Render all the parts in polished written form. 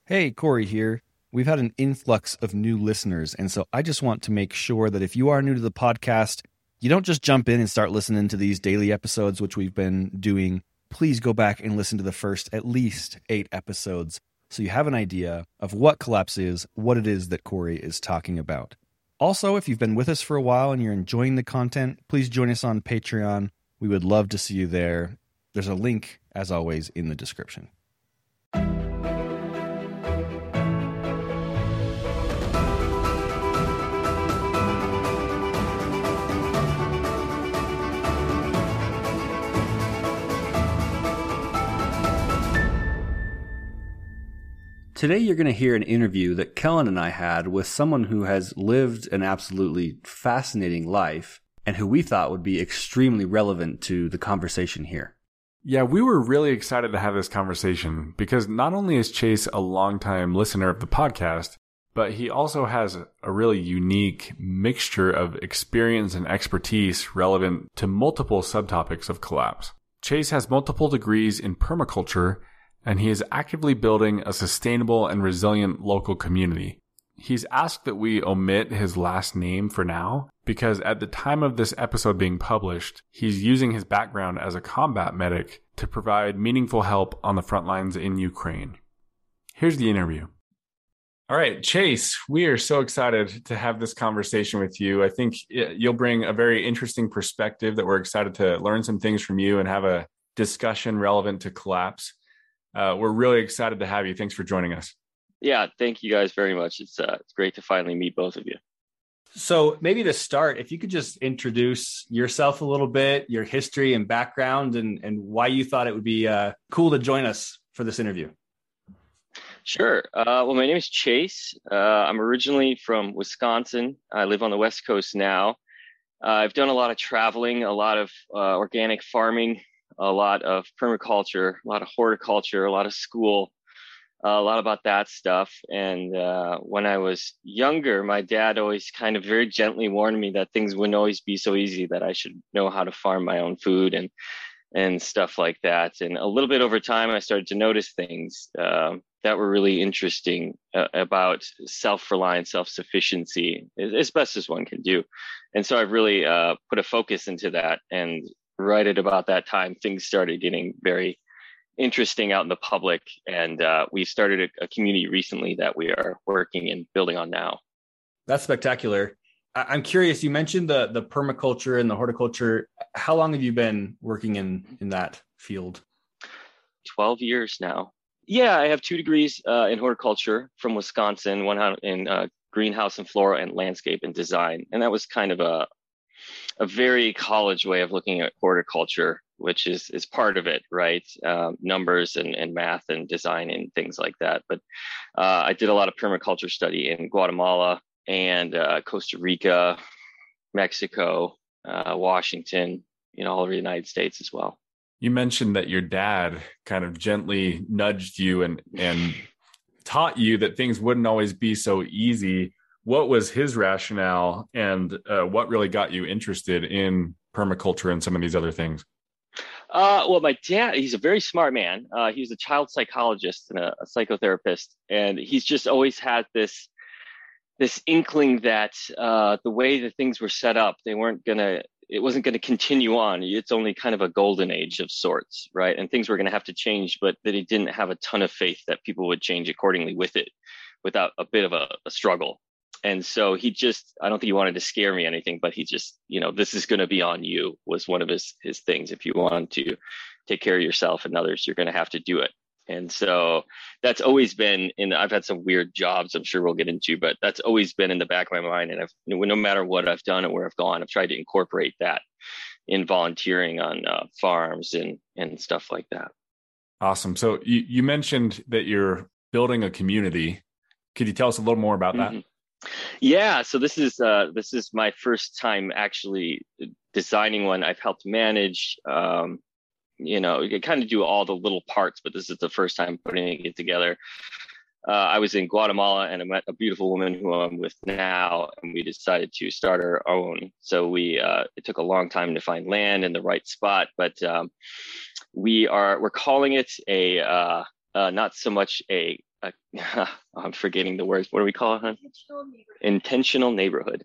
Hey, Corey here. We've had an influx of new listeners, and so I just want to make sure that if you are new to the podcast, you don't just jump in and start listening to these daily episodes, which we've been doing. Please go back and listen to the first at least 8 episodes so you have an idea of what Collapse is, what it is that Corey is talking about. Also, if you've been with us for a while and you're enjoying the content, please join us on Patreon. We would love to see you there. There's a link, as always, in the description. Today you're going to hear an interview that Kellen and I had with someone who has lived an absolutely fascinating life and who we thought would be extremely relevant to the conversation here. Yeah, we were really excited to have this conversation because not only is Chase a longtime listener of the podcast, but he also has a really unique mixture of experience and expertise relevant to multiple subtopics of Collapse. Chase has multiple degrees in permaculture, and he is actively building a sustainable and resilient local community. He's asked that we omit his last name for now, because at the time of this episode being published, he's using his background as a combat medic to provide meaningful help on the front lines in Ukraine. Here's the interview. All right, Chase, we are so excited to have this conversation with you. I think you'll bring a very interesting perspective that we're excited to learn some things from you and have a discussion relevant to Collapse. We're really excited to have you. Thanks for joining us. Yeah, thank you guys very much. It's great to finally meet both of you. So maybe to start, if you could just introduce yourself a little bit, your history and background, and why you thought it would be cool to join us for this interview. Sure. Well, my name is Chase. I'm originally from Wisconsin. I live on the West Coast now. I've done a lot of traveling, a lot of organic farming, a lot of permaculture, a lot of horticulture, a lot of school, a lot about that stuff. And when I was younger, my dad always kind of very gently warned me that things wouldn't always be so easy, that I should know how to farm my own food and stuff like that. And a little bit over time, I started to notice things that were really interesting about self-reliance, self-sufficiency, as best as one can do. And so I've really put a focus into that. And right at about that time, things started getting very interesting out in the public. And we started a community recently that we are working and building on now. That's spectacular. I'm curious, you mentioned the permaculture and the horticulture. How long have you been working in that field? 12 years now. Yeah, I have 2 degrees in horticulture from Wisconsin, one in greenhouse and flora and landscape and design. And that was kind of a very college way of looking at horticulture, which is part of it, right? Numbers and math and design and things like that. But I did a lot of permaculture study in Guatemala and Costa Rica, Mexico, Washington, all over the United States as well. You mentioned that your dad kind of gently nudged you and taught you that things wouldn't always be so easy. What was his rationale, and what really got you interested in permaculture and some of these other things? Well, my dad, he's a very smart man. He was a child psychologist and a psychotherapist, and he's just always had this inkling that the way that things were set up, it wasn't going to continue on. It's only kind of a golden age of sorts, right? And things were going to have to change, but that he didn't have a ton of faith that people would change accordingly with it, without a bit of a struggle. And so I don't think he wanted to scare me or anything, but he just, this is going to be on you, was one of his things. If you want to take care of yourself and others, you're going to have to do it. And so that's always been I've had some weird jobs I'm sure we'll get into, but that's always been in the back of my mind. And no matter what I've done and where I've gone, I've tried to incorporate that in volunteering on farms and stuff like that. Awesome. So you mentioned that you're building a community. Could you tell us a little more about that? Yeah, so this is my first time actually designing one. I've helped manage, you kind of do all the little parts, but this is the first time putting it together. I was in Guatemala and I met a beautiful woman who I'm with now, and we decided to start our own. So it took a long time to find land in the right spot, but we're calling it not so much a uh, I'm forgetting the words. What do we call it, hon? Intentional neighborhood.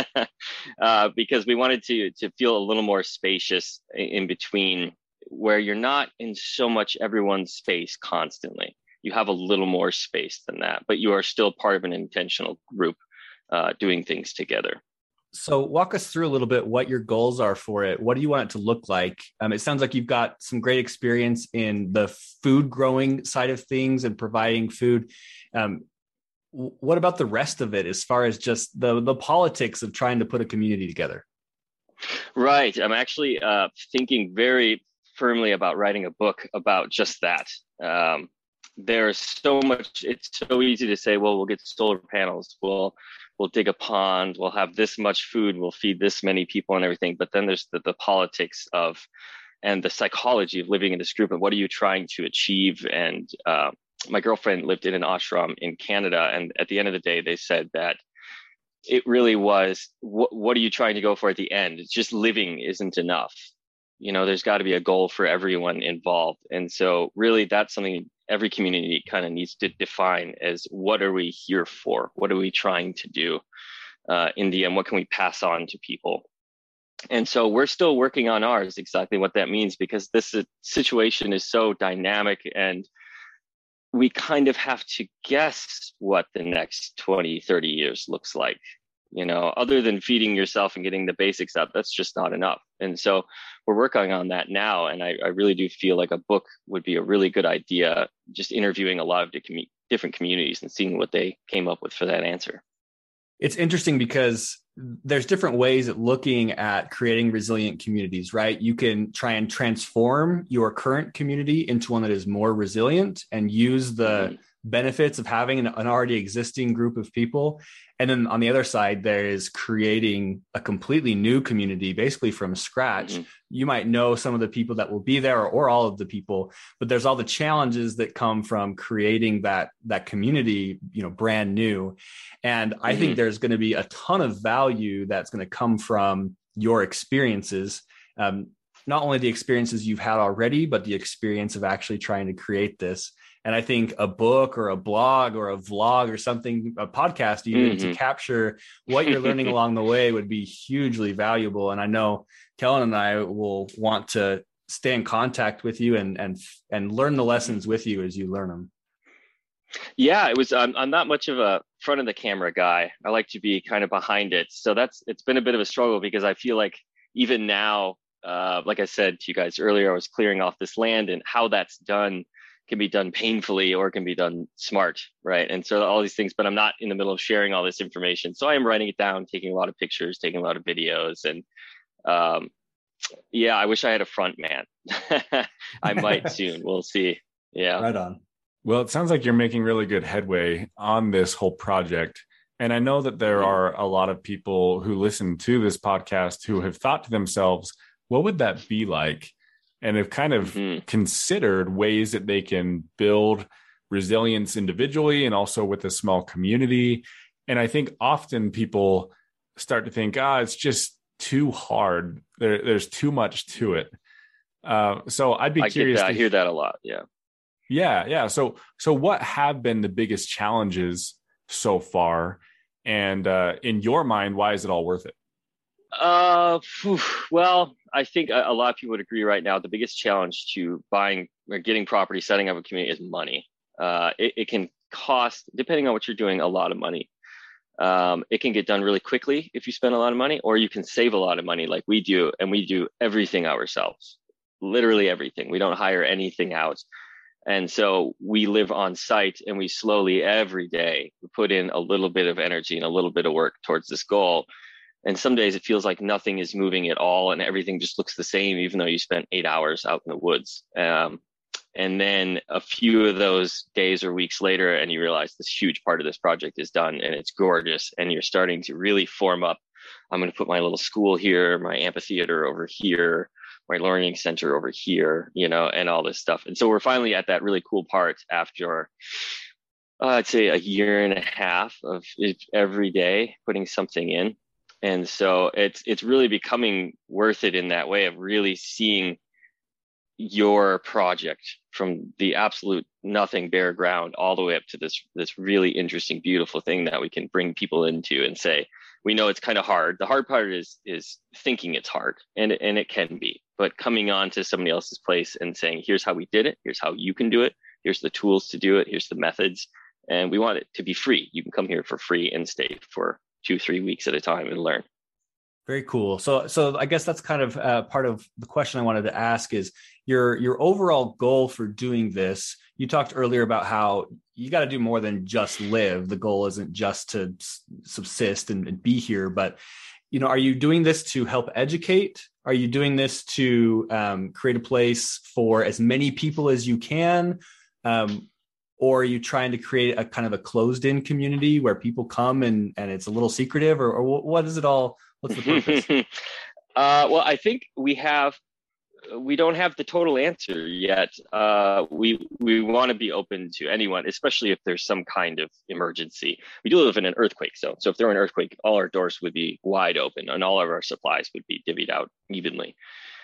Because we wanted to feel a little more spacious in between, where you're not in so much everyone's space constantly. You have a little more space than that, but you are still part of an intentional group doing things together. So walk us through a little bit what your goals are for it. What do you want it to look like? It sounds like you've got some great experience in the food growing side of things and providing food. What about the rest of it as far as just the politics of trying to put a community together? Right. I'm actually thinking very firmly about writing a book about just that. There's so much, it's so easy to say, well, we'll get solar panels, we'll dig a pond, we'll have this much food, we'll feed this many people and everything. But then there's the politics of, and the psychology of living in this group and what are you trying to achieve? And my girlfriend lived in an ashram in Canada. And at the end of the day, they said that it really was, what are you trying to go for at the end? It's just living isn't enough. There's got to be a goal for everyone involved. And so really that's something every community kind of needs to define as, what are we here for? What are we trying to do in the end? What can we pass on to people? And so we're still working on ours, exactly what that means, because this situation is so dynamic and we kind of have to guess what the next 20, 30 years looks like. Other than feeding yourself and getting the basics up, that's just not enough. And so we're working on that now. And I really do feel like a book would be a really good idea, just interviewing a lot of different communities and seeing what they came up with for that answer. It's interesting because there's different ways at looking at creating resilient communities, right? You can try and transform your current community into one that is more resilient and use the benefits of having an already existing group of people. And then on the other side, there is creating a completely new community, basically from scratch. You might know some of the people that will be there or all of the people, but there's all the challenges that come from creating that community, brand new. And I think there's going to be a ton of value that's going to come from your experiences. Not only the experiences you've had already, but the experience of actually trying to create this. And I think a book or a blog or a vlog or something, a podcast even, to capture what you're learning along the way would be hugely valuable. And I know Kellen and I will want to stay in contact with you and learn the lessons with you as you learn them. Yeah, it was. I'm not much of a front of the camera guy. I like to be kind of behind it. So it's been a bit of a struggle because I feel like even now, like I said to you guys earlier, I was clearing off this land, and how that's done can be done painfully or can be done smart, right? And so all these things, but I'm not in the middle of sharing all this information. So I am writing it down, taking a lot of pictures, taking a lot of videos. And I wish I had a front man. I might soon. We'll see. Yeah. Right on. Well, it sounds like you're making really good headway on this whole project. And I know that there are a lot of people who listen to this podcast who have thought to themselves, what would that be like? And have kind of considered ways that they can build resilience individually and also with a small community. And I think often people start to think, it's just too hard. There's too much to it. So I'd be curious. I hear that a lot. Yeah. Yeah. So what have been the biggest challenges so far? And in your mind, why is it all worth it? Well, I think a lot of people would agree right now. The biggest challenge to buying or getting property, setting up a community is money. It can cost, depending on what you're doing, a lot of money. It can get done really quickly if you spend a lot of money, or you can save a lot of money like we do. And we do everything ourselves, literally everything. We don't hire anything out. And so we live on site and we slowly every day put in a little bit of energy and a little bit of work towards this goal. And some days it feels like nothing is moving at all and everything just looks the same, even though you spent 8 hours out in the woods. And then a few of those days or weeks later, and you realize this huge part of this project is done and it's gorgeous. And you're starting to really form up. I'm going to put my little school here, my amphitheater over here, my learning center over here, and all this stuff. And so we're finally at that really cool part after, I'd say, a year and a half of every day putting something in. And so it's really becoming worth it in that way of really seeing your project from the absolute nothing, bare ground, all the way up to this really interesting, beautiful thing that we can bring people into and say, we know it's kind of hard. The hard part is thinking it's hard, and it can be, but coming on to somebody else's place and saying, here's how we did it, here's how you can do it, here's the tools to do it, here's the methods, and we want it to be free. You can come here for free and stay for 2-3 weeks at a time and learn. Very cool. So I guess that's kind of part of the question I wanted to ask is your overall goal for doing this. You talked earlier about how you got to do more than just live. The goal isn't just to subsist and be here, but are you doing this to help educate? Are you doing this to create a place for as many people as you can? Or are you trying to create a kind of a closed-in community where people come and it's a little secretive, or what is it all? What's the purpose? Well, I think we don't have the total answer yet. We want to be open to anyone, especially if there's some kind of emergency. We do live in an earthquake zone, so if there were an earthquake, all our doors would be wide open and all of our supplies would be divvied out evenly.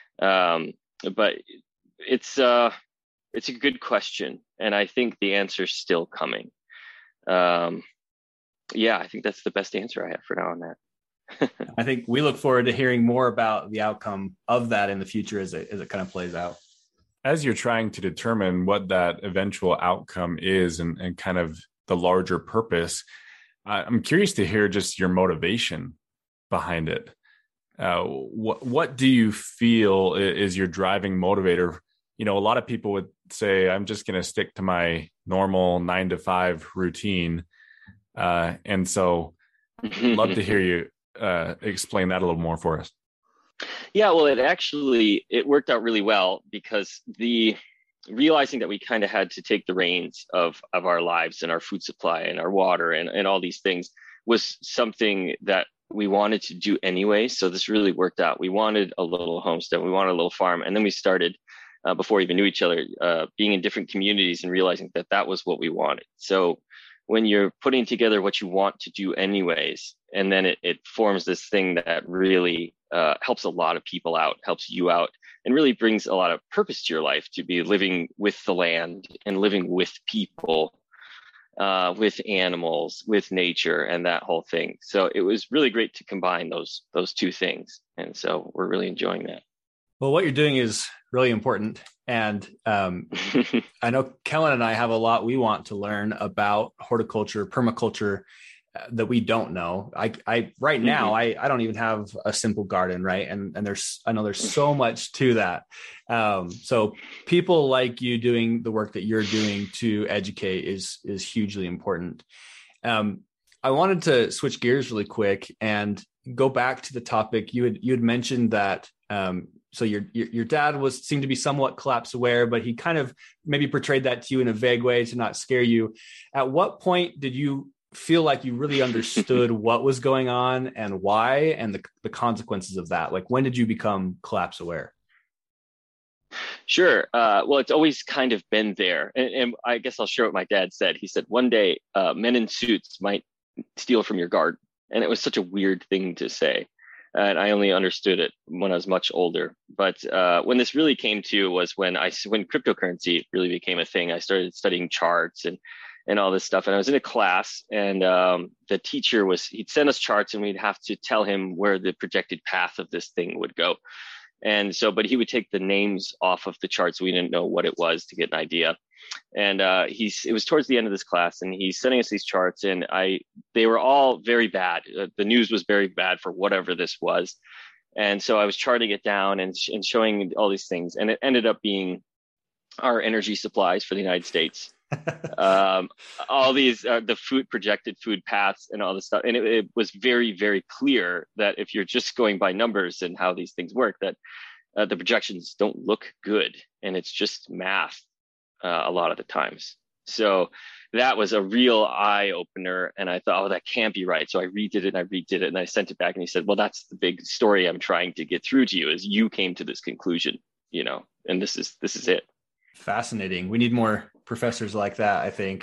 But it's a good question, and I think the answer's still coming. I think that's the best answer I have for now on that. I think we look forward to hearing more about the outcome of that in the future as it kind of plays out. As you're trying to determine what that eventual outcome is and kind of the larger purpose, I'm curious to hear just your motivation behind it. What do you feel is your driving motivator? A lot of people would say, I'm just going to stick to my normal 9-to-5 routine. And so I'd love to hear you explain that a little more for us. Yeah, well, it worked out really well, because the realizing that we kind of had to take the reins of our lives and our food supply and our water and all these things was something that we wanted to do anyway. So this really worked out. We wanted a little homestead, we wanted a little farm, and then we started before we even knew each other, being in different communities and realizing that was what we wanted. So when you're putting together what you want to do anyways, and then it forms this thing that really helps a lot of people out, helps you out, and really brings a lot of purpose to your life, to be living with the land and living with people, with animals, with nature, and that whole thing. So it was really great to combine those two things. And so we're really enjoying that. Well, what you're doing is really important. And I know Kellen and I have a lot we want to learn about horticulture, permaculture, that we don't know. I right now, I don't even have a simple garden, right? And I know there's so much to that. So people like you doing the work that you're doing to educate is hugely important. I wanted to switch gears really quick and go back to the topic. You had mentioned that so your dad seemed to be somewhat collapse aware, but he kind of maybe portrayed that to you in a vague way to not scare you. At what point did you feel like you really understood what was going on and why, and the consequences of that? Like, when did you become collapse aware? Sure. Well, it's always kind of been there. And I guess I'll share what my dad said. He said, one day men in suits might steal from your garden. And it was such a weird thing to say. And I only understood it when I was much older. But when this really came to was when cryptocurrency really became a thing. I started studying charts and all this stuff. And I was in a class, and the teacher he'd send us charts, and we'd have to tell him where the projected path of this thing would go. And so, but he would take the names off of the charts. We didn't know what it was to get an idea. And it was towards the end of this class, and he's sending us these charts, and they were all very bad. The news was very bad for whatever this was. And so I was charting it down and showing all these things, and it ended up being our energy supplies for the United States. All these the projected food paths and all this stuff. And it was very, very clear that if you're just going by numbers and how these things work, that the projections don't look good, and it's just math a lot of the times. So that was a real eye opener. And I thought, that can't be right. So I redid it and I sent it back, and he said, well, that's the big story I'm trying to get through to you, is you came to this conclusion, and this is it. Fascinating. We need more professors like that, I think.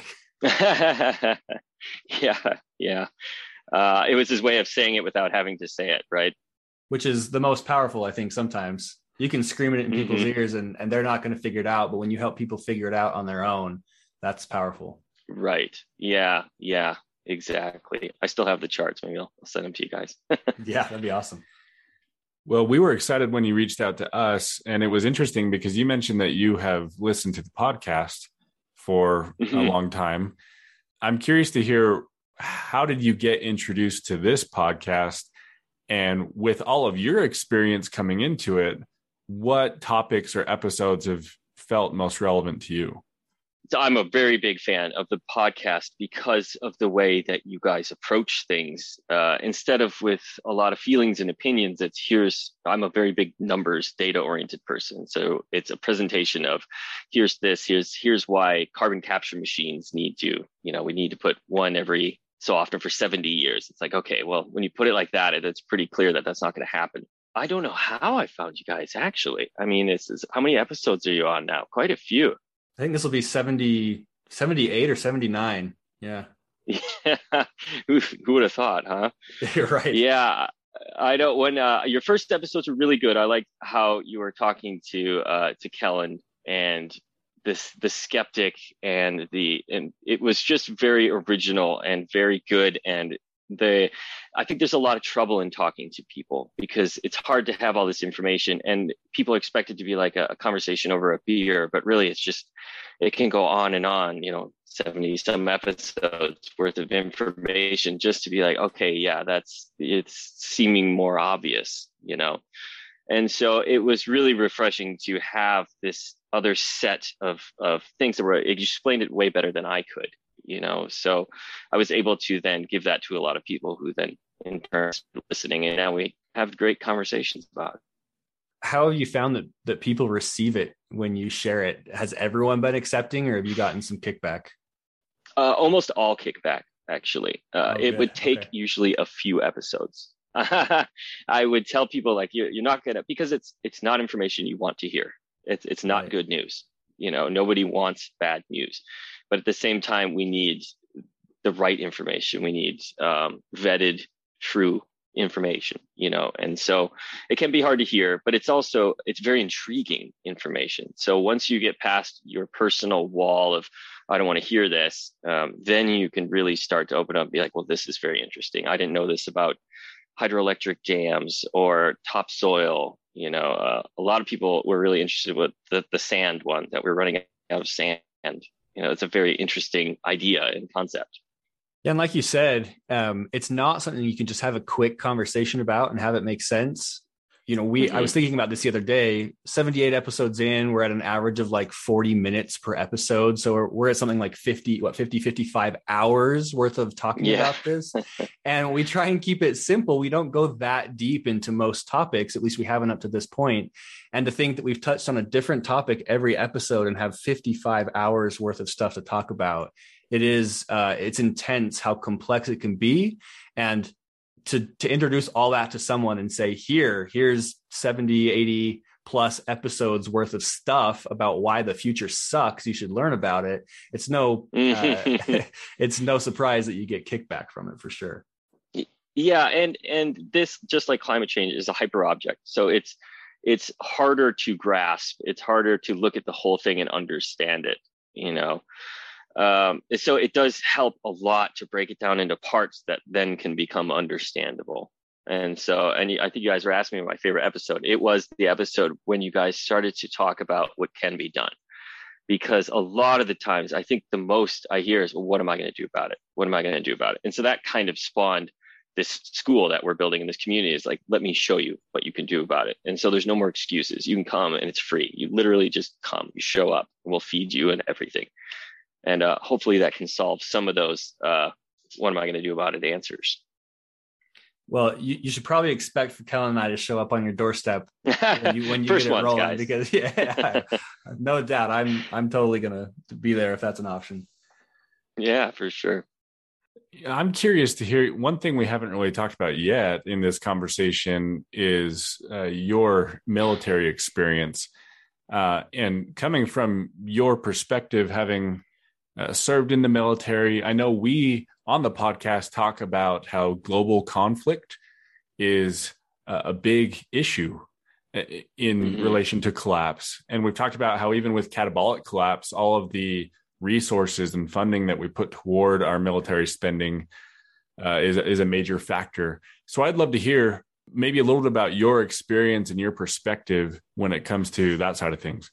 Yeah. It was his way of saying it without having to say it, right? Which is the most powerful, I think, sometimes. You can scream it in people's Mm-hmm. ears and they're not going to figure it out. But when you help people figure it out on their own, that's powerful. Right. Yeah. Yeah. Exactly. I still have the charts. Maybe I'll send them to you guys. Yeah, that'd be awesome. Well, we were excited when you reached out to us, and it was interesting because you mentioned that you have listened to the podcast for a Mhm. long time. I'm curious to hear, how did you get introduced to this podcast? And with all of your experience coming into it, what topics or episodes have felt most relevant to you? So I'm a very big fan of the podcast because of the way that you guys approach things. Instead of with a lot of feelings and opinions, I'm a very big numbers, data oriented person. So it's a presentation of here's this, here's why carbon capture machines we need to put one every so often for 70 years. It's like, okay, well, when you put it like that, it's pretty clear that that's not going to happen. I don't know how I found you guys actually. I mean, how many episodes are you on now? Quite a few. I think this will be 78 or 79. Yeah. Yeah. Who would have thought, huh? You're right. Yeah. I know when your first episodes were really good. I liked how you were talking to Kellen and the skeptic and it was just very original and very good. And I think there's a lot of trouble in talking to people because it's hard to have all this information and people expect it to be like a conversation over a beer, but really it can go on and on, 70 some episodes worth of information just to be like, okay, yeah, it's seeming more obvious, And so it was really refreshing to have this other set of things you explained it way better than I could. So I was able to then give that to a lot of people who then in turn listening, and now we have great conversations about it. How have you found that people receive it when you share it? Has everyone been accepting, or have you gotten some kickback? Almost all kickback, actually. It would take usually a few episodes. I would tell people like you're not gonna, because it's not information you want to hear. It's not right. Good news. Nobody wants bad news. But at the same time, we need the right information. We need vetted, true information, and so it can be hard to hear, but it's very intriguing information. So once you get past your personal wall of, I don't want to hear this, then you can really start to open up and be like, well, this is very interesting. I didn't know this about hydroelectric dams or topsoil. A lot of people were really interested with the sand one, that we're running out of sand. It's a very interesting idea and concept. Yeah, and like you said, it's not something you can just have a quick conversation about and have it make sense. I was thinking about this the other day, 78 episodes in, we're at an average of like 40 minutes per episode. So we're at something like 55 hours worth of talking about this. And we try and keep it simple. We don't go that deep into most topics, at least we haven't up to this point. And to think that we've touched on a different topic every episode and have 55 hours worth of stuff to talk about, it's intense how complex it can be. And to introduce all that to someone and say, here's 70, 80 plus episodes worth of stuff about why the future sucks, you should learn about it. It's no surprise that you get kickback from it, for sure. Yeah. And this, just like climate change, is a hyper object. So it's harder to grasp. It's harder to look at the whole thing and understand it, So it does help a lot to break it down into parts that then can become understandable. And I think you guys were asking me my favorite episode. It was the episode when you guys started to talk about what can be done. Because a lot of the times, I think the most I hear is, well, what am I going to do about it? What am I going to do about it? And so that kind of spawned this school that we're building in this community. Is like, let me show you what you can do about it. And so there's no more excuses. You can come and it's free. You literally just come, you show up, and we'll feed you and everything. And hopefully that can solve some of those, what am I going to do about it, answers. Well, you should probably expect for Kellen and I to show up on your doorstep when you get it rolling, guys. Because no doubt, I'm totally going to be there if that's an option. Yeah, for sure. I'm curious to hear, one thing we haven't really talked about yet in this conversation is your military experience. And coming from your perspective, having served in the military, I know we on the podcast talk about how global conflict is a big issue. in relation to collapse. And we've talked about how even with catabolic collapse, all of the resources and funding that we put toward our military spending is a major factor. So I'd love to hear maybe a little bit about your experience and your perspective when it comes to that side of things.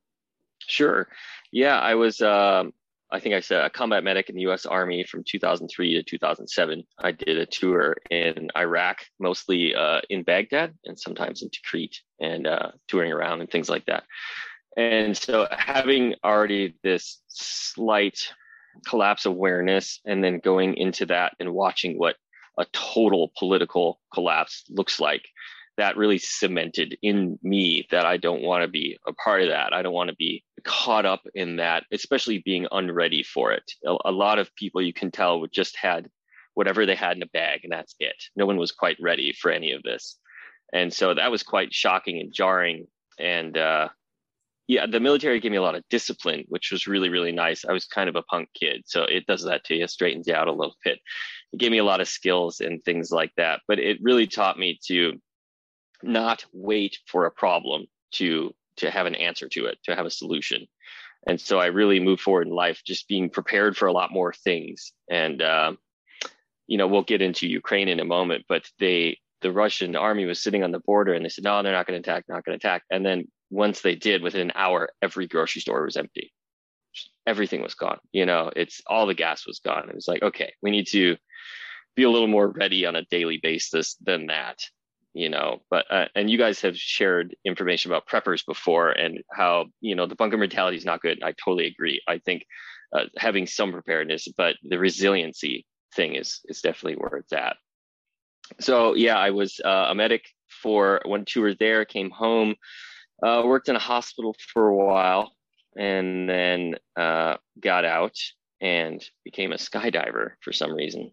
Sure. Yeah, I was, I think I said a combat medic in the U.S. Army from 2003 to 2007. I did a tour in Iraq, mostly in Baghdad and sometimes in Tikrit, and touring around and things like that. And so having already this slight collapse awareness and then going into that and watching what a total political collapse looks like, that really cemented in me that I don't want to be a part of that. I don't want to be caught up in that, especially being unready for it. A lot of people, you can tell, would just had whatever they had in a bag and that's it. No one was quite ready for any of this. And so that was quite shocking and jarring. And yeah, the military gave me a lot of discipline, which was really, really nice. I was kind of a punk kid, so it does that to you, straightens you out a little bit. It gave me a lot of skills and things like that. But it really taught me to not wait for a problem to have an answer to it, to have a solution. And so I really moved forward in life, just being prepared for a lot more things. And, we'll get into Ukraine in a moment, but the Russian army was sitting on the border and they said, no, they're not going to attack, not going to attack. And then once they did, within an hour, every grocery store was empty. Everything was gone. It's all the gas was gone. It was like, okay, we need to be a little more ready on a daily basis than that. But and you guys have shared information about preppers before and how, the bunker mentality is not good. I totally agree. I think having some preparedness, but the resiliency thing is definitely where it's at. So yeah, I was a medic for one tour there, came home, worked in a hospital for a while, and then got out and became a skydiver for some reason.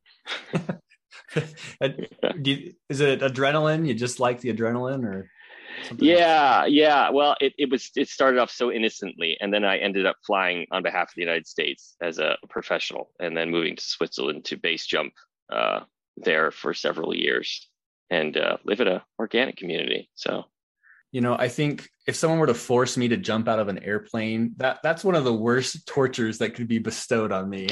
Is it adrenaline? You just like the adrenaline or something? Yeah. Well, it started off so innocently, and then I ended up flying on behalf of the United States as a professional, and then moving to Switzerland to base jump there for several years and live in a organic community. So, I think if someone were to force me to jump out of an airplane, that's one of the worst tortures that could be bestowed on me.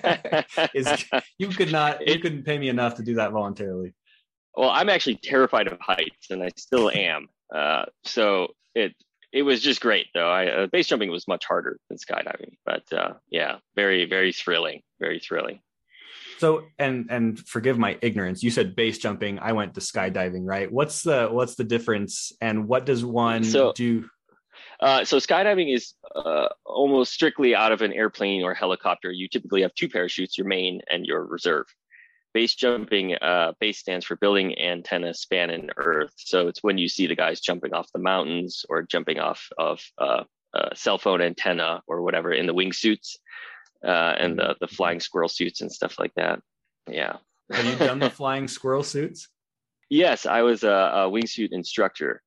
You couldn't pay me enough to do that voluntarily. Well, I'm actually terrified of heights, and I still am. So it was just great, though. Base jumping was much harder than skydiving, but yeah, very, very thrilling, very thrilling. So, and forgive my ignorance, you said base jumping, I went to skydiving, right? What's the difference, and what does one do? So skydiving is almost strictly out of an airplane or helicopter. You typically have two parachutes, your main and your reserve. Base jumping, base stands for building antenna spanning earth. So it's when you see the guys jumping off the mountains or jumping off of a cell phone antenna or whatever in the wingsuits. And the flying squirrel suits and stuff like that. Yeah. Have you done the flying squirrel suits? Yes, I was a wingsuit instructor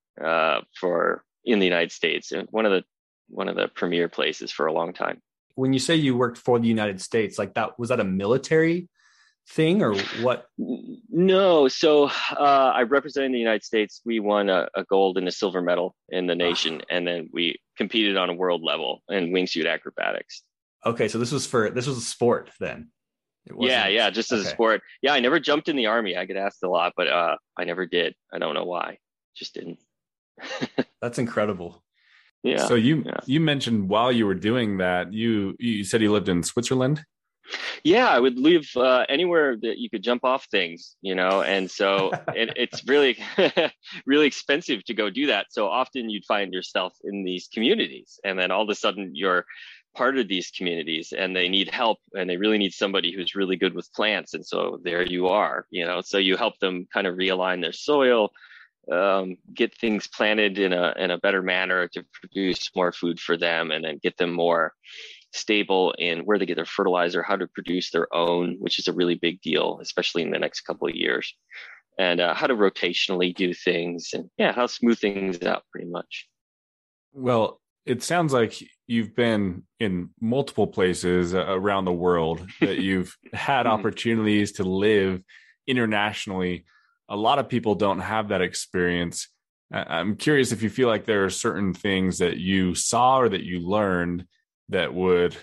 in the United States, and one of the premier places for a long time. When you say you worked for the United States, was that a military thing or what? No. So I represented the United States. We won a gold and a silver medal in the nation, and then we competed on a world level in wingsuit acrobatics. Okay, so this was a sport then. Yeah, just as a sport. Yeah, I never jumped in the Army. I get asked a lot, but I never did. I don't know why. Just didn't. That's incredible. Yeah. So you mentioned while you were doing that, you said you lived in Switzerland? Yeah, I would live anywhere that you could jump off things, and so it's really, really expensive to go do that. So often you'd find yourself in these communities, and then all of a sudden you're part of these communities and they need help, and they really need somebody who's really good with plants. And so there you are, so you help them kind of realign their soil, get things planted in a better manner to produce more food for them, and then get them more stable in where they get their fertilizer, how to produce their own, which is a really big deal, especially in the next couple of years, and how to rotationally do things, and how to smooth things out pretty much. Well, it sounds like you've been in multiple places around the world, that you've had opportunities to live internationally. A lot of people don't have that experience. I'm curious if you feel like there are certain things that you saw or that you learned that would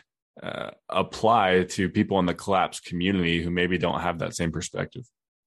apply to people in the collapse community who maybe don't have that same perspective.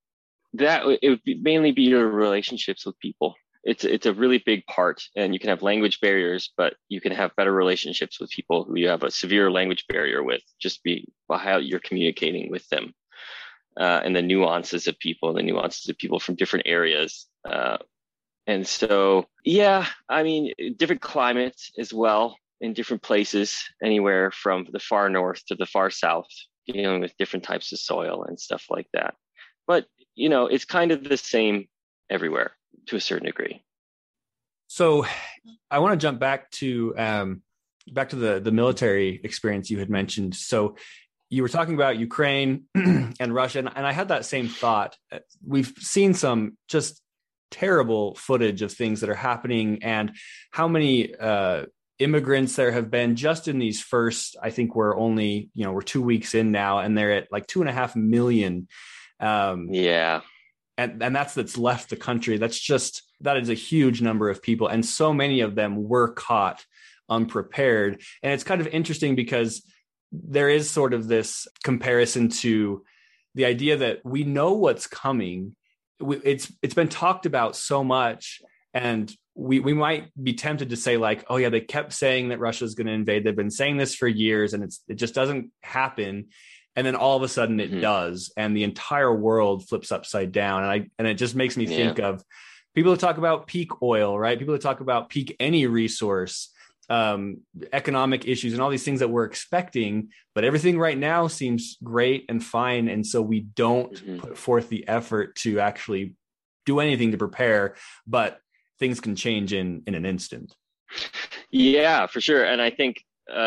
It would mainly be your relationships with people. It's a really big part, and you can have language barriers, but you can have better relationships with people who you have a severe language barrier with, just be how you're communicating with them, and the nuances of people from different areas. And so, yeah, I mean, different climates as well in different places, anywhere from the far north to the far south, dealing with different types of soil and stuff like that. But, it's kind of the same everywhere to a certain degree. So I want to jump back to the military experience you had mentioned. So you were talking about Ukraine and Russia, and I had that same thought. We've seen some just terrible footage of things that are happening, and how many immigrants there have been just in these first, I think we're 2 weeks in now, and they're at like 2.5 million. Yeah. And that's left the country. That is a huge number of people. And so many of them were caught unprepared. And it's kind of interesting because there is sort of this comparison to the idea that we know what's coming. It's been talked about so much, and we might be tempted to say like, oh yeah, they kept saying that Russia's going to invade. They've been saying this for years, and it just doesn't happen. And then all of a sudden it does, and the entire world flips upside down. And it just makes me think of people who talk about peak oil, right? People who talk about peak any resource, economic issues, and all these things that we're expecting, but everything right now seems great and fine. And so we don't put forth the effort to actually do anything to prepare, but things can change in an instant. Yeah, for sure. And I think,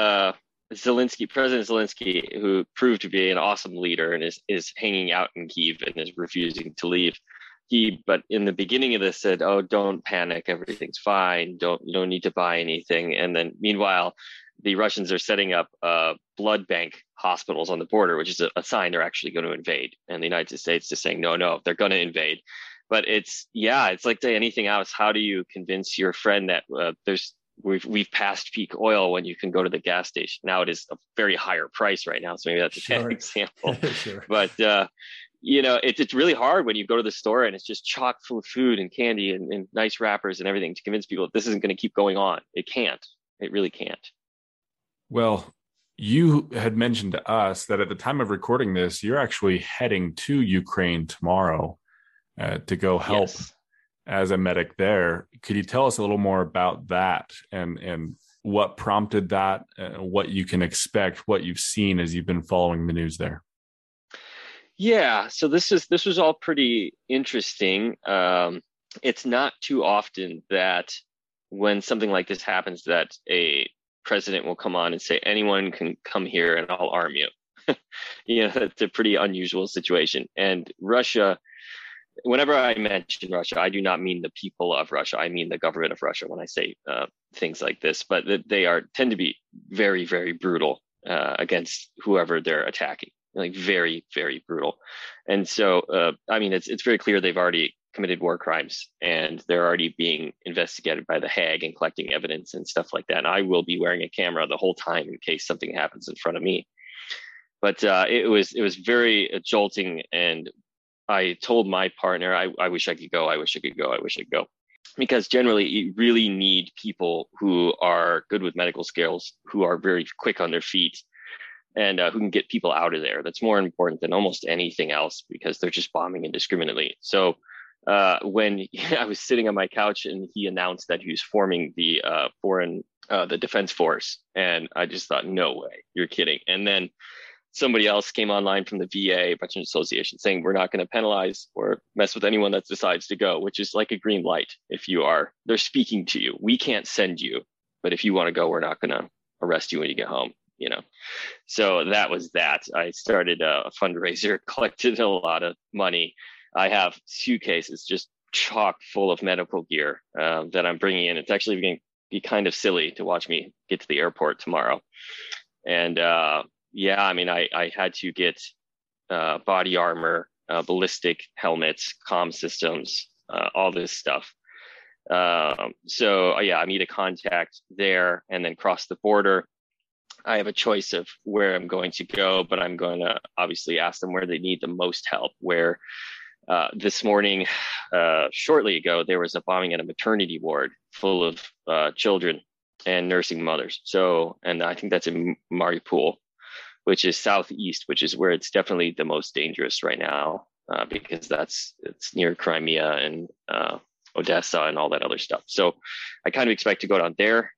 President Zelensky, who proved to be an awesome leader and is hanging out in Kyiv and is refusing to leave. But in the beginning of this said, "Oh, don't panic, everything's fine. You don't need to buy anything." And then meanwhile, the Russians are setting up blood bank hospitals on the border, which is a sign they're actually going to invade. And the United States is saying, no, they're going to invade. But it's like anything else. How do you convince your friend that we've passed peak oil when you can go to the gas station? Now it is a very higher price right now, so maybe that's a bad example. Sure. But it's really hard when you go to the store and it's just chock full of food and candy and nice wrappers and everything to convince people that this isn't going to keep going on. It can't. It really can't. Well, you had mentioned to us that at the time of recording this, you're actually heading to Ukraine tomorrow to go help. Yes. As a medic there. Could you tell us a little more about that and what prompted that, what you can expect, what you've seen as you've been following the news there? Yeah, so this was all pretty interesting. It's not too often that when something like this happens that a president will come on and say, anyone can come here and I'll arm you. It's a pretty unusual situation. And Russia, whenever I mention Russia, I do not mean the people of Russia. I mean the government of Russia when I say things like this. But they tend to be very, very brutal against whoever they're attacking. Like very, very brutal. And so, it's very clear they've already committed war crimes, and they're already being investigated by the Hague and collecting evidence and stuff like that. And I will be wearing a camera the whole time in case something happens in front of me. But it was very jolting, and I told my partner, I wish I could go. Because generally you really need people who are good with medical skills, who are very quick on their feet, and who can get people out of there. That's more important than almost anything else, because they're just bombing indiscriminately. So when I was sitting on my couch and he announced that he was forming the Defense Force, and I just thought, no way, you're kidding. And then somebody else came online from the VA, Veteran Association, saying we're not going to penalize or mess with anyone that decides to go, which is like a green light. They're speaking to you. We can't send you, but if you want to go, we're not going to arrest you when you get home. So that was that. I started a fundraiser, collected a lot of money. I have suitcases just chock full of medical gear that I'm bringing in. It's actually going to be kind of silly to watch me get to the airport tomorrow. And I had to get body armor, ballistic helmets, comm systems, all this stuff. I meet a contact there and then cross the border. I have a choice of where I'm going to go, but I'm going to obviously ask them where they need the most help. Where this morning, shortly ago, there was a bombing at a maternity ward full of children and nursing mothers. And I think that's in Mariupol, which is southeast, which is where it's definitely the most dangerous right now, because it's near Crimea and Odessa and all that other stuff. So I kind of expect to go down there.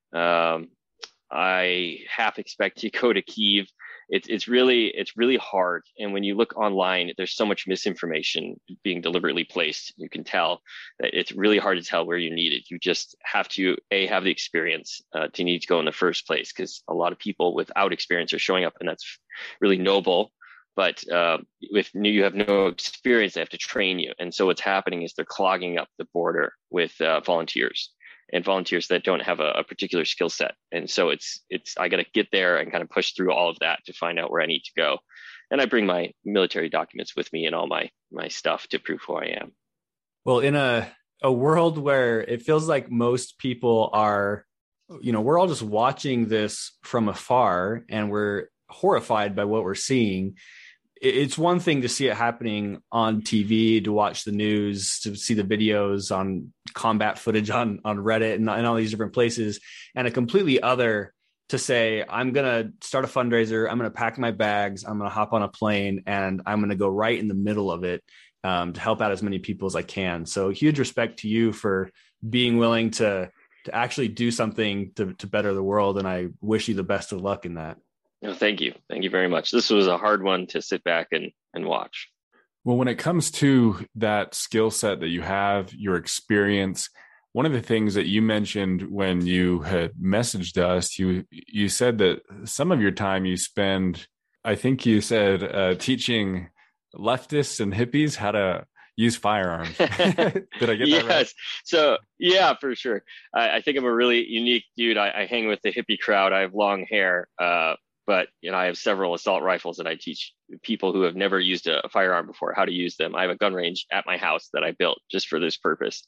I half expect to go to Kyiv. It's really hard. And when you look online, there's so much misinformation being deliberately placed. You can tell that it's really hard to tell where you need it. You just have to have the experience to need to go in the first place, because a lot of people without experience are showing up, and that's really noble. But if you have no experience, they have to train you. And so what's happening is they're clogging up the border with volunteers that don't have a particular skill set. And so I got to get there and kind of push through all of that to find out where I need to go. And I bring my military documents with me and all my stuff to prove who I am. Well, in a world where it feels like most people are, we're all just watching this from afar and we're horrified by what we're seeing. It's one thing to see it happening on TV, to watch the news, to see the videos on combat footage on Reddit and all these different places, and a completely other to say, I'm going to start a fundraiser. I'm going to pack my bags. I'm going to hop on a plane and I'm going to go right in the middle of it to help out as many people as I can. So huge respect to you for being willing to actually do something to better the world. And I wish you the best of luck in that. No, thank you. Thank you very much. This was a hard one to sit back and watch. Well, when it comes to that skill set that you have, your experience, one of the things that you mentioned when you had messaged us, you said that some of your time you spend, I think you said, teaching leftists and hippies how to use firearms. Did I get that right? Yes. So yeah, for sure. I think I'm a really unique dude. I hang with the hippie crowd. I have long hair. But I have several assault rifles, and I teach people who have never used a firearm before how to use them. I have a gun range at my house that I built just for this purpose.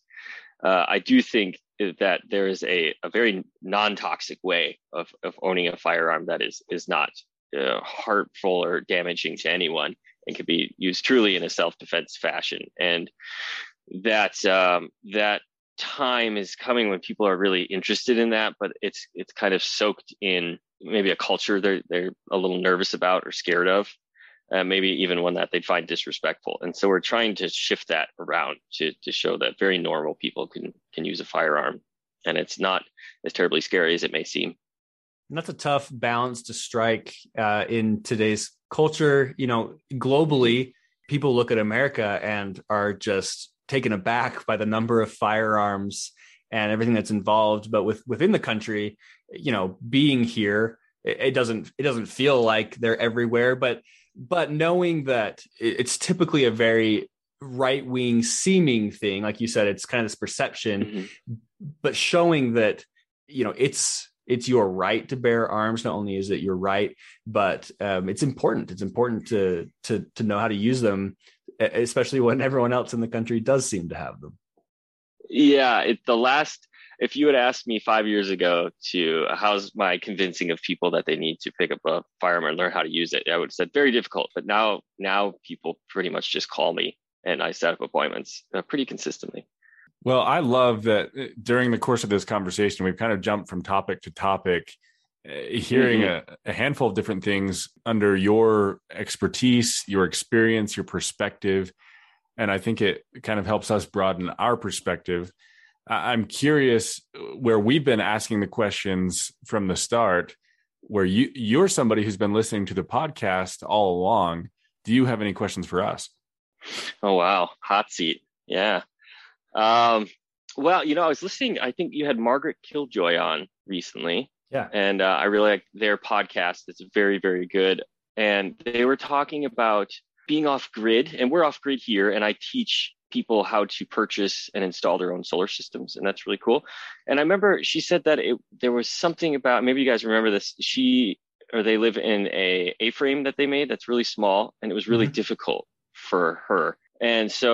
I do think that there is a very non-toxic way of owning a firearm that is not harmful or damaging to anyone, and can be used truly in a self-defense fashion. And that time is coming when people are really interested in that, but it's kind of soaked in maybe a culture they're a little nervous about or scared of, maybe even one that they'd find disrespectful. And so we're trying to shift that around to show that very normal people can use a firearm, and it's not as terribly scary as it may seem. And that's a tough balance to strike in today's culture. Globally, people look at America and are just taken aback by the number of firearms and everything that's involved. But within the country, being here, it doesn't feel like they're everywhere. But knowing that it's typically a very right-wing seeming thing, like you said, it's kind of this perception, but showing that it's your right to bear arms. Not only is it your right, but it's important. It's important to know how to use them, especially when everyone else in the country does seem to have them. Yeah, if you had asked me 5 years ago how's my convincing of people that they need to pick up a firearm and learn how to use it, I would have said very difficult. But now people pretty much just call me and I set up appointments pretty consistently. Well, I love that during the course of this conversation, we've kind of jumped from topic to topic, hearing a handful of different things under your expertise, your experience, your perspective. And I think it kind of helps us broaden our perspective. I'm curious, where we've been asking the questions from the start, where you're somebody who's been listening to the podcast all along. Do you have any questions for us? Oh, wow. Hot seat. Yeah. Well, I was listening. I think you had Margaret Killjoy on recently. Yeah. And I really like their podcast. It's very, very good. And they were talking about being off grid, and we're off grid here. And I teach people how to purchase and install their own solar systems. And that's really cool. And I remember she said that there was something about, maybe you guys remember this, they live in a A-frame that they made that's really small, and it was really difficult for her. And so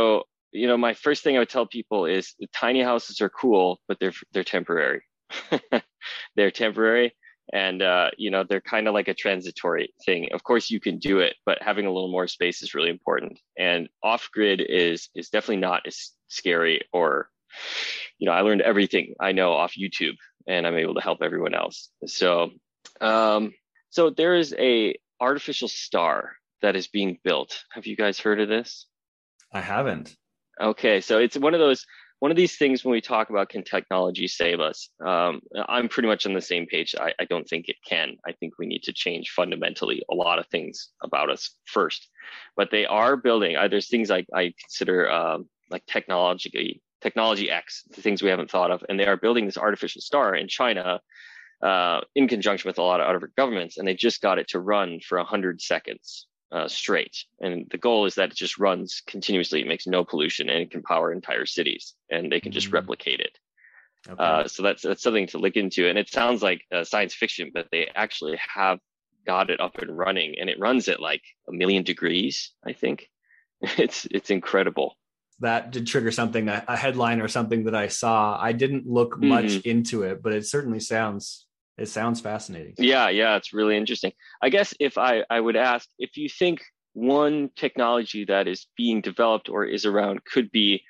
my first thing I would tell people is the tiny houses are cool, but they're temporary. They're temporary, and they're kind of like a transitory thing. Of course, you can do it, but having a little more space is really important. And off grid is definitely not as scary. Or, I learned everything I know off YouTube, and I'm able to help everyone else. So, so there is a artificial star that is being built. Have you guys heard of this? I haven't. Okay, so it's one of these things when we talk about, can technology save us? I'm pretty much on the same page. I don't think it can. I think we need to change fundamentally a lot of things about us first. But they are building, there's things I consider like technology X, the things we haven't thought of. And they are building this artificial star in China in conjunction with a lot of other governments. And they just got it to run for 100 seconds. Straight. And the goal is that it just runs continuously. It makes no pollution, and it can power entire cities, and they can just replicate it. Okay. So that's something to look into. And it sounds like science fiction, but they actually have got it up and running, and it runs at like 1 million degrees, I think. It's incredible. That did trigger something, a headline or something that I saw. I didn't look much into it, but it certainly sounds fascinating. Yeah, it's really interesting. I guess if I would ask, if you think one technology that is being developed or is around could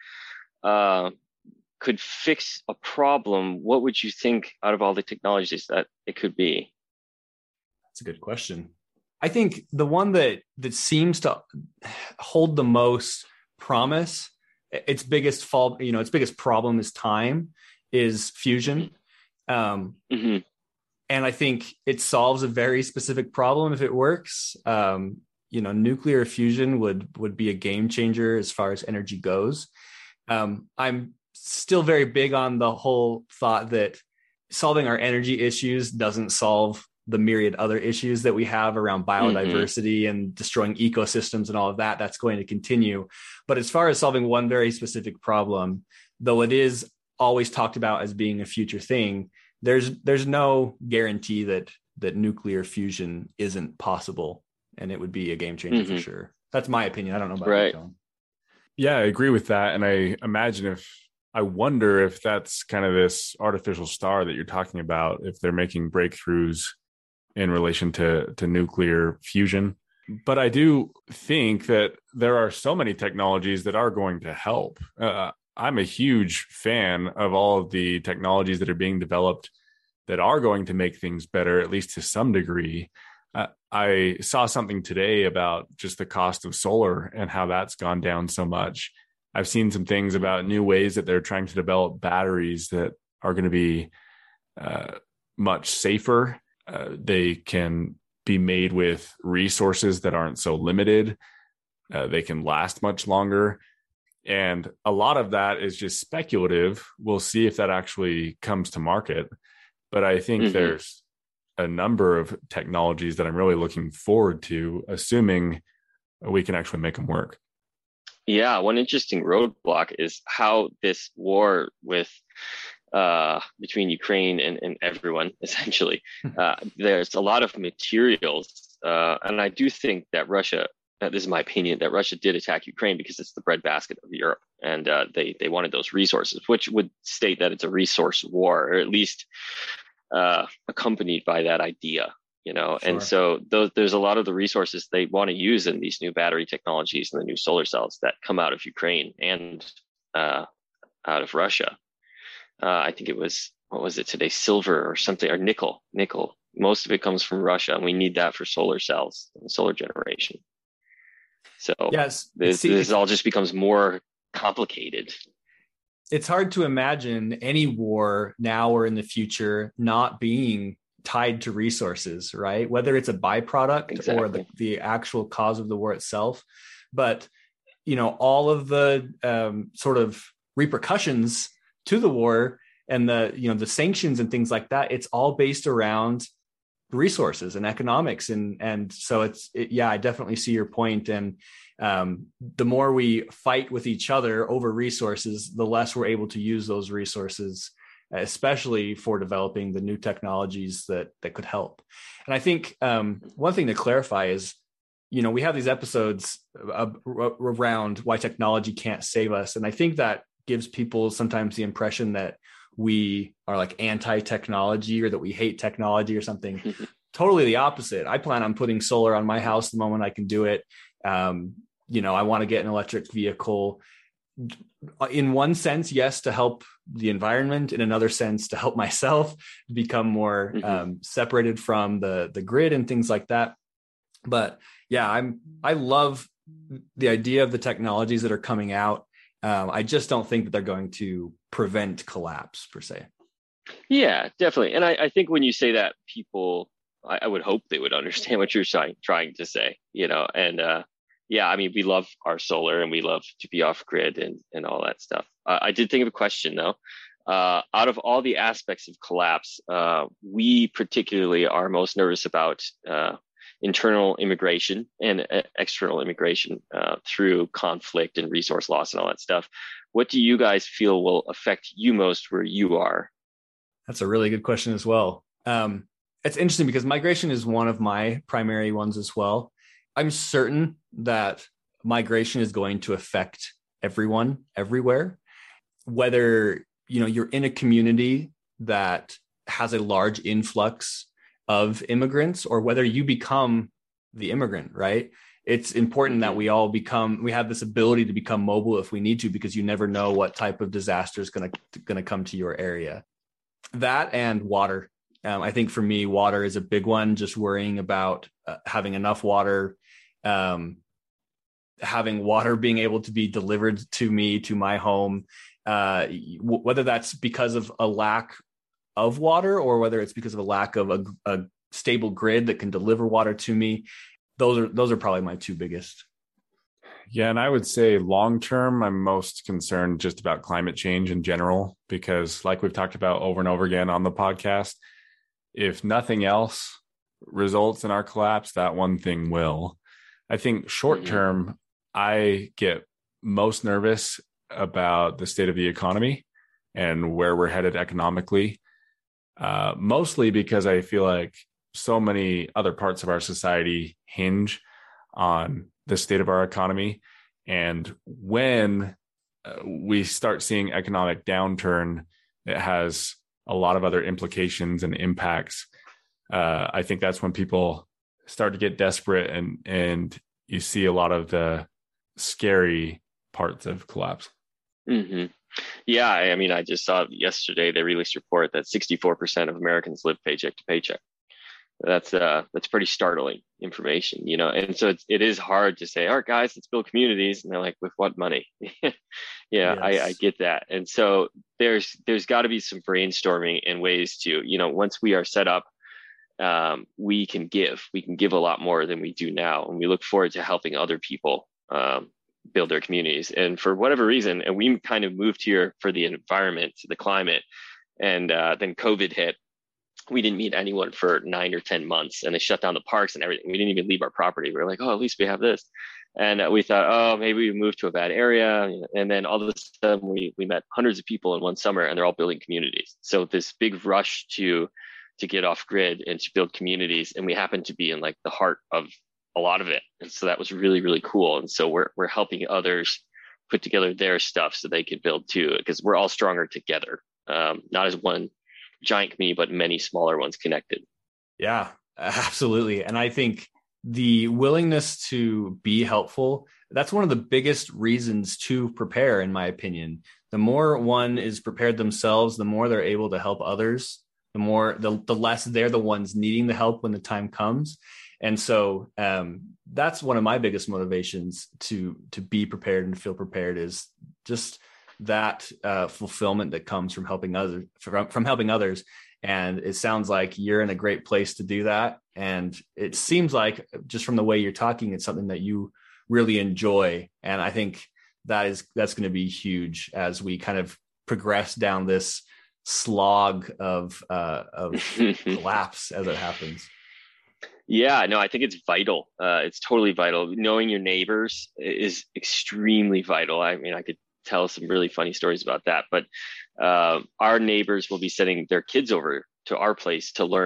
fix a problem, what would you think out of all the technologies that it could be? That's a good question. I think the one that seems to hold the most promise, its biggest problem is time, is fusion. And I think it solves a very specific problem if it works. Nuclear fusion would be a game changer as far as energy goes. I'm still very big on the whole thought that solving our energy issues doesn't solve the myriad other issues that we have around biodiversity and destroying ecosystems and all of that. That's going to continue. But as far as solving one very specific problem, though it is always talked about as being a future thing, there's no guarantee that nuclear fusion isn't possible, and it would be a game changer for sure. That's my opinion. I don't know about you, John. Yeah, I agree with that. And I wonder if that's kind of this artificial star that you're talking about, if they're making breakthroughs in relation to nuclear fusion. But I do think that there are so many technologies that are going to help. I'm a huge fan of all of the technologies that are being developed that are going to make things better, at least to some degree. I saw something today about just the cost of solar and how that's gone down so much. I've seen some things about new ways that they're trying to develop batteries that are going to be much safer. They can be made with resources that aren't so limited. They can last much longer. And a lot of that is just speculative. We'll see if that actually comes to market. But I think there's a number of technologies that I'm really looking forward to, assuming we can actually make them work. Yeah, one interesting roadblock is how this war with between Ukraine and everyone, essentially, there's a lot of materials. And I do think that Russia, this is my opinion, that Russia did attack Ukraine because it's the breadbasket of Europe. And they wanted those resources, which would state that it's a resource war, or at least accompanied by that idea, Sure. And so there's a lot of the resources they want to use in these new battery technologies and the new solar cells that come out of Ukraine and out of Russia. I think it was, what was it today? Silver or something, or nickel. Most of it comes from Russia, and we need that for solar cells and solar generation. So yes, this all just becomes more complicated. It's hard to imagine any war now or in the future not being tied to resources, right? Whether it's a byproduct or the actual cause of the war itself. But, all of the sort of repercussions to the war and the sanctions and things like that, it's all based around resources and economics. And so I definitely see your point. And the more we fight with each other over resources, the less we're able to use those resources, especially for developing the new technologies that could help. And I think one thing to clarify is we have these episodes around why technology can't save us. And I think that gives people sometimes the impression that we are like anti-technology or that we hate technology or something. Totally the opposite. I plan on putting solar on my house the moment I can do it. I want to get an electric vehicle. In one sense, yes, to help the environment. In another sense, to help myself become more separated from the grid and things like that. But yeah, I love the idea of the technologies that are coming out. I just don't think that they're going to prevent collapse per se. Yeah, definitely. And I think when you say that, people, I would hope they would understand what you're trying to say, and yeah, I mean, we love our solar and we love to be off grid and all that stuff. I did think of a question though. Out of all the aspects of collapse, we particularly are most nervous about internal immigration and external immigration through conflict and resource loss and all that stuff. What do you guys feel will affect you most where you are? That's a really good question as well. It's interesting because migration is one of my primary ones as well. I'm certain that migration is going to affect everyone everywhere, whether you're in a community that has a large influx of immigrants or whether you become the immigrant, right? It's important that we have this ability to become mobile if we need to, because you never know what type of disaster is going to come to your area. That and water. I think for me, water is a big one, just worrying about having enough water, having water being able to be delivered to me, to my home, whether that's because of a lack of water or whether it's because of a lack of a stable grid that can deliver water to me. Those are probably my two biggest. Yeah, and I would say long term, I'm most concerned just about climate change in general, because like we've talked about over and over again on the podcast, if nothing else results in our collapse, that one thing will. I think short term, I get most nervous about the state of the economy and where we're headed economically, mostly because I feel like so many other parts of our society hinge on the state of our economy. And when we start seeing economic downturn, it has a lot of other implications and impacts. I think that's when people start to get desperate and you see a lot of the scary parts of collapse. Mm-hmm. Yeah, I mean, I just saw yesterday they released a report that 64% of Americans live paycheck to paycheck. That's pretty startling information, and so it is hard to say, all right, guys, let's build communities, and they're like, with what money? Yeah, yes. I get that, and so there's got to be some brainstorming and ways to, once we are set up, we can give a lot more than we do now, and we look forward to helping other people build their communities. And for whatever reason, and we kind of moved here for the environment, the climate, and then COVID hit. We didn't meet anyone for 9 or 10 months, and they shut down the parks and everything. We didn't even leave our property. We were like, oh, at least we have this. And we thought, oh, maybe we moved to a bad area. And then all of a sudden we met hundreds of people in one summer, and they're all building communities. So this big rush to get off grid and to build communities. And we happen to be in like the heart of a lot of it. And so that was really, really cool. And so we're helping others put together their stuff so they can build too, because we're all stronger together, not as one giant community, but many smaller ones connected. Yeah, absolutely. And I think the willingness to be helpful, that's one of the biggest reasons to prepare, in my opinion. The more one is prepared themselves, the more they're able to help others, the less they're the ones needing the help when the time comes. And so that's one of my biggest motivations to be prepared and feel prepared, is just that fulfillment that comes from helping others. And it sounds like you're in a great place to do that. And it seems like, just from the way you're talking, it's something that you really enjoy. And I think that's going to be huge as we kind of progress down this slog of collapse as it happens. Yeah, no, I think it's vital. It's totally vital. Knowing your neighbors is extremely vital. I mean, I could tell some really funny stories about that, but our neighbors will be sending their kids over to our place to learn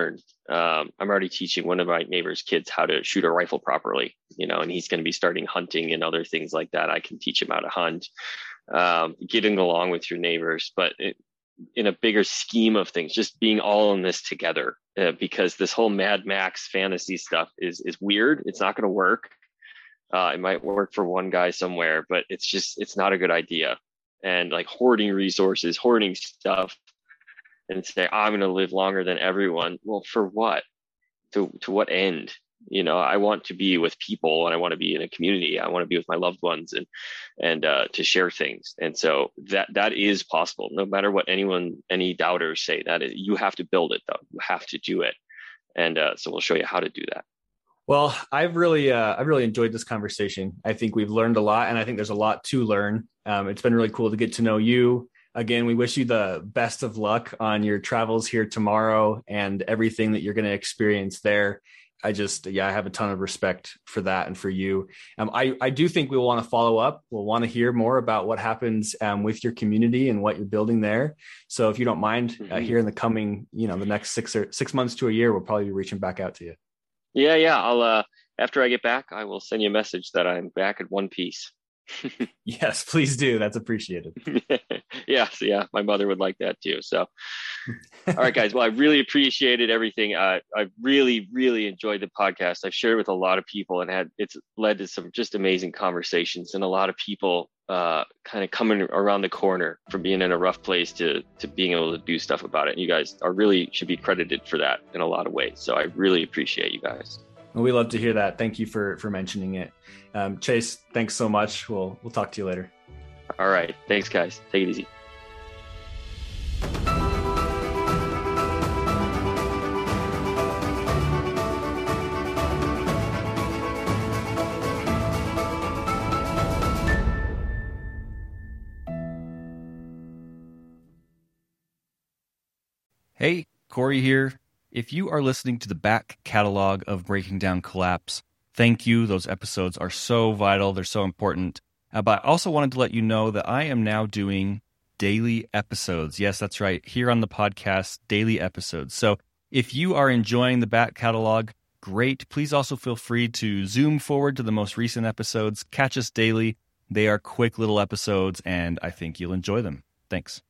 I'm already teaching one of my neighbor's kids how to shoot a rifle properly, and he's going to be starting hunting and other things like that. I can teach him how to hunt, getting along with your neighbors, but in a bigger scheme of things, just being all in this together, because this whole Mad Max fantasy stuff is weird. It's not going to work. It might work for one guy somewhere, but it's not a good idea. And like hoarding resources, hoarding stuff, and say, I'm going to live longer than everyone. Well, for what? To what end? I want to be with people, and I want to be in a community. I want to be with my loved ones and to share things. And so that is possible, no matter what any doubters say. You have to build it, though. You have to do it. And so we'll show you how to do that. Well, I've really enjoyed this conversation. I think we've learned a lot, and I think there's a lot to learn. It's been really cool to get to know you. Again, we wish you the best of luck on your travels here tomorrow and everything that you're going to experience there. I have a ton of respect for that and for you. I do think we will want to follow up. We'll want to hear more about what happens with your community and what you're building there. So if you don't mind, here in the coming, the next 6 months to a year, we'll probably be reaching back out to you. Yeah. I'll after I get back, I will send you a message that I'm back in one piece. Yes, please do. That's appreciated. Yeah. My mother would like that too. So, all right, guys. Well, I really appreciated everything. I really, really enjoyed the podcast. I've shared with a lot of people, and it's led to some just amazing conversations, and a lot of people kind of coming around the corner from being in a rough place to being able to do stuff about it. And you guys should be credited for that in a lot of ways. So I really appreciate you guys. Well, we love to hear that. Thank you for mentioning it. Chase, thanks so much. We'll talk to you later. All right. Thanks, guys. Take it easy. Hey, Corey here. If you are listening to the back catalog of Breaking Down Collapse, thank you. Those episodes are so vital. They're so important. But I also wanted to let you know that I am now doing daily episodes. Yes, that's right. Here on the podcast, daily episodes. So if you are enjoying the back catalog, great. Please also feel free to zoom forward to the most recent episodes. Catch us daily. They are quick little episodes, and I think you'll enjoy them. Thanks.